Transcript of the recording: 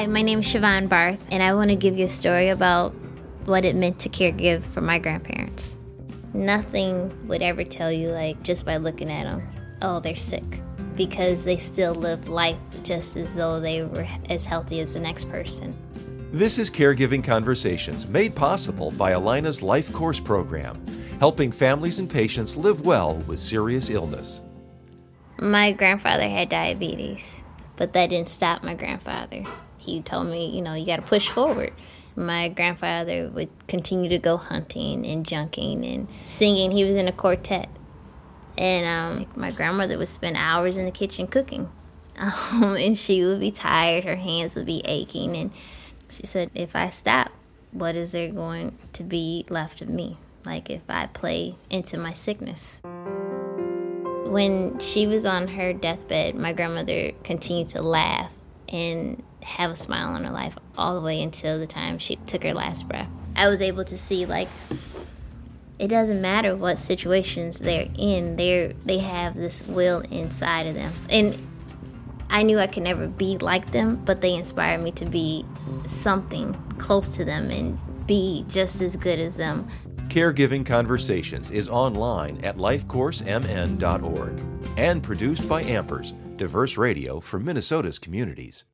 Hi, my name is Siobhan Barth, and I want to give you a story about what it meant to caregive for my grandparents. Nothing would ever tell you, just by looking at them, oh, they're sick, because they still live life just as though they were as healthy as the next person. This is Caregiving Conversations, made possible by Allina's Life Course program, helping families and patients live well with serious illness. My grandfather had diabetes, but that didn't stop my grandfather. He told me, you got to push forward. My grandfather would continue to go hunting and junking and singing. He was in a quartet. And my grandmother would spend hours in the kitchen cooking. And she would be tired. Her hands would be aching. And she said, if I stop, what is there going to be left of me? If I play into my sickness. When she was on her deathbed, my grandmother continued to laugh and have a smile on her life all the way until the time she took her last breath. I was able to see, it doesn't matter what situations they're in, they have this will inside of them. And I knew I could never be like them, but they inspired me to be something close to them and be just as good as them. Caregiving Conversations is online at lifecoursemn.org and produced by Ampers, diverse radio for Minnesota's communities.